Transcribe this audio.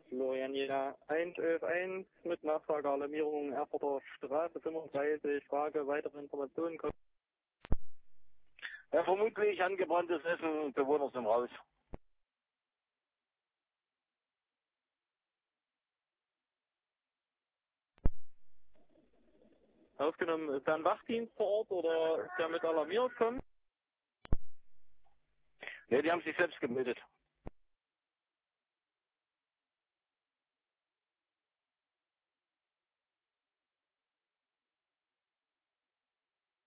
Florian Jena 111 mit Nachfrage Alarmierung Erfurter Straße 35. Frage, weitere Informationen kommen. Ja, vermutlich angebranntes Essen, Bewohner sind raus. Aufgenommen, ist da ein Wachdienst vor Ort oder ist der mit alarmiert kommen? Ne, die haben sich selbst gemeldet.